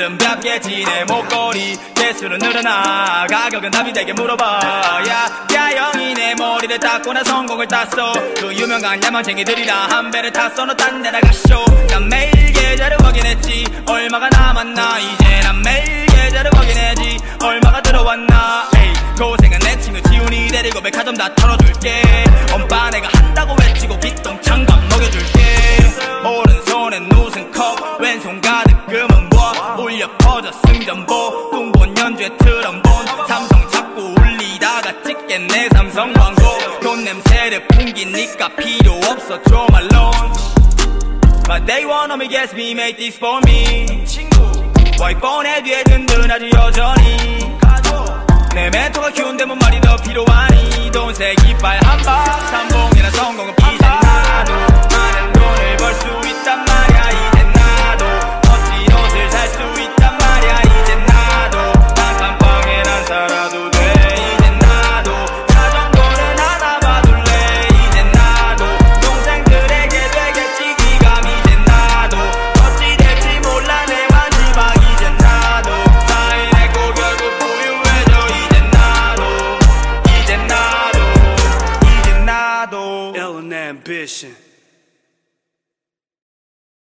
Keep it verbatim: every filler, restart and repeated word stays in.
오늘은 뵙겠지 내 목걸이 개수는 늘어나 가격은 나비에게 물어봐 야, 야 형이 내 머리를 닦고 나 성공을 땄어 그 유명한 야망쟁이들이랑 한 배를 탔어 너 딴 데 나가쇼 난 매일 계좌를 확인했지 얼마가 남았나 이제 난 매일 계좌를 확인해지 얼마가 들어왔나 에이 고생은 내 친구 지훈이 데리고 백화점 다 털어줄게 엄빠 내가 한다고 외치고 기똥창감 먹여줄게 오른손엔 웃은 컵 왼손 가득 금은 뭐 울려 퍼져 승전보 뚱본 연주에 트럼본 삼성 자꾸 울리다가 찍겠네 삼성 광고 돈 냄새를 풍기니까 필요 없어 줘 말론 But they wanna me guess we made this for me 친구 와이폰에 뒤에 든든하지 여전히 내 멘토가 키운데 뭔 말이 더 필요하니 돈색 이빨 한박 삼봉이나 성공은 이제 나도 많은 돈을 벌 수 있단 말이야 이제 나도 멋진 옷을 살 수 있단 말이야 이제 나도 난감방에 난 살아도 돼 이제 나도 자전거는 하나 봐둘래 이제 나도 동생들에게 되겠지 기감 이제 나도 어찌 될지 몰라 내 마지막 이제 나도 사인했고 결국 부유해져 이제 나도 이제 나도 이제 나도 Ill and ambition